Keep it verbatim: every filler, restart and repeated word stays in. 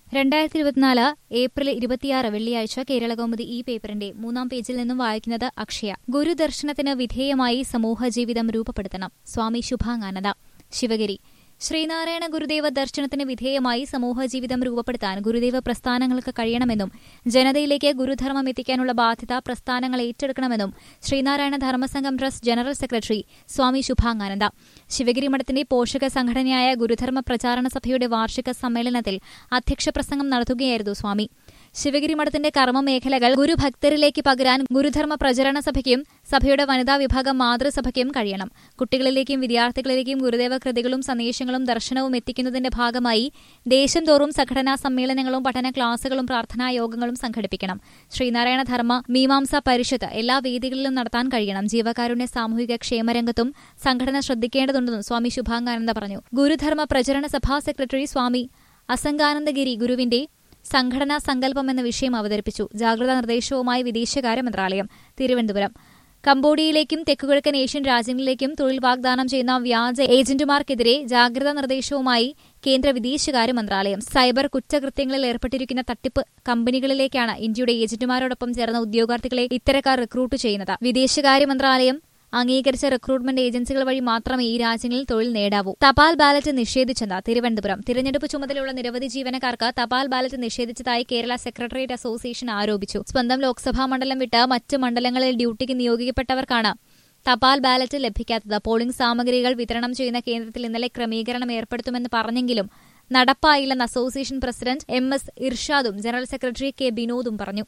രണ്ടായിരത്തി ഇരുപത്തിനാല് ഏപ്രിൽ ഇരുപത്തിയാറ് വെള്ളിയാഴ്ച കേരളകൗമുദി ഈ പേപ്പറിന്റെ മൂന്നാം പേജിൽ നിന്നും വായിക്കുന്നത് അക്ഷയ. ഗുരുദർശനത്തിന് വിധേയമായി സമൂഹജീവിതം രൂപപ്പെടുത്തണം. സ്വാമി ശുഭാംഗാനന്ദ, ശിവഗിരി. ശ്രീനാരായണ ഗുരുദേവ ദർശനത്തിന് വിധേയമായി സമൂഹജീവിതം രൂപപ്പെടുത്താൻ ഗുരുദേവ പ്രസ്ഥാനങ്ങൾക്ക് കഴിയണമെന്നും ജനതയിലേക്ക് ഗുരുധർമ്മം എത്തിക്കാനുള്ള ബാധ്യത പ്രസ്ഥാനങ്ങൾ ഏറ്റെടുക്കണമെന്നും Sreenarayana Dharmasangham trust general secretary Swami Subhangananda Sivagiri മഠത്തിന്റെ പോഷക സംഘടനയായ ഗുരുധർമ്മ പ്രചാരണ സഭയുടെ വാർഷിക സമ്മേളനത്തിൽ അധ്യക്ഷ പ്രസംഗം നടത്തുകയായിരുന്നു സ്വാമി. ശിവഗിരി മഠത്തിന്റെ കർമ്മമേഖലകൾ ഗുരുഭക്തരിലേക്ക് പകരാൻ ഗുരുധർമ്മ പ്രചരണ സഭയ്ക്കും സഭയുടെ വനിതാ വിഭാഗം മാതൃസഭയ്ക്കും കഴിയണം. കുട്ടികളിലേക്കും വിദ്യാർത്ഥികളിലേക്കും ഗുരുദേവ കൃതികളും സന്ദേശങ്ങളും ദർശനവും എത്തിക്കുന്നതിന്റെ ഭാഗമായി ദേശം തോറും സംഘടനാ സമ്മേളനങ്ങളും പഠന ക്ലാസുകളും പ്രാർത്ഥനായോഗങ്ങളും സംഘടിപ്പിക്കണം. ശ്രീനാരായണ ധർമ്മ മീമാംസാ പരിഷത്ത് എല്ലാ വേദികളിലും നടത്താൻ കഴിയണം. ജീവകാരുണ്യ സാമൂഹിക ക്ഷേമരംഗത്തും സംഘടന ശ്രദ്ധിക്കേണ്ടതുണ്ടെന്നും സ്വാമി ശുഭാംഗാനന്ദ പറഞ്ഞു. ഗുരുധർമ്മ പ്രചരണ സഭാ സെക്രട്ടറി സ്വാമി അസംഗാനന്ദഗിരി ഗുരുവിന്റെ സംഘടനാ സങ്കല്പം എന്ന വിഷയം അവതരിപ്പിച്ചു. ജാഗ്രതാ നിർദ്ദേശവുമായി വിദേശകാര്യ മന്ത്രാലയം. തിരുവനന്തപുരം. കംബോഡിയയിലേക്കും തെക്കുകിഴക്കൻ ഏഷ്യൻ രാജ്യങ്ങളിലേക്കും തൊഴിൽ വാഗ്ദാനം ചെയ്യുന്ന വ്യാജ ഏജന്റുമാർക്കെതിരെ ജാഗ്രതാ നിർദ്ദേശവുമായി കേന്ദ്ര വിദേശകാര്യ മന്ത്രാലയം. സൈബർ കുറ്റകൃത്യങ്ങളിൽ ഏർപ്പെട്ടിരിക്കുന്ന തട്ടിപ്പ് കമ്പനികളിലേക്കാണ് ഇന്ത്യയുടെ ഏജന്റുമാരോടൊപ്പം ചേർന്ന ഉദ്യോഗാർത്ഥികളെ ഇത്തരക്കാർ റിക്രൂട്ട് ചെയ്യുന്നത്. വിദേശകാര്യ മന്ത്രാലയം അംഗീകരിച്ച റിക്രൂട്ട്മെന്റ് ഏജൻസികൾ വഴി മാത്രമേ ഈ രാജ്യങ്ങളിൽ തൊഴിൽ നേടാവൂ. തപാൽ ബാലറ്റ് നിഷേധിച്ചെന്ന് തിരുവനന്തപുരം. തിരഞ്ഞെടുപ്പ് ചുമതലയുള്ള നിരവധി ജീവനക്കാർക്ക് തപാൽ ബാലറ്റ് നിഷേധിച്ചതായി കേരള സെക്രട്ടേറിയറ്റ് അസോസിയേഷൻ ആരോപിച്ചു. സ്വന്തം ലോക്സഭാ മണ്ഡലം വിട്ട് മറ്റ് മണ്ഡലങ്ങളിൽ ഡ്യൂട്ടിക്ക് നിയോഗിക്കപ്പെട്ടവർക്കാണ് തപാൽ ബാലറ്റ് ലഭിക്കാത്തത്. പോളിംഗ് സാമഗ്രികൾ വിതരണം ചെയ്യുന്ന കേന്ദ്രത്തിൽ ഇന്നലെ ക്രമീകരണം ഏർപ്പെടുത്തുമെന്ന് പറഞ്ഞെങ്കിലും നടപ്പായില്ലെന്ന് അസോസിയേഷൻ പ്രസിഡന്റ് എം എസ് ഇർഷാദും ജനറൽ സെക്രട്ടറി കെ ബിനോദും പറഞ്ഞു.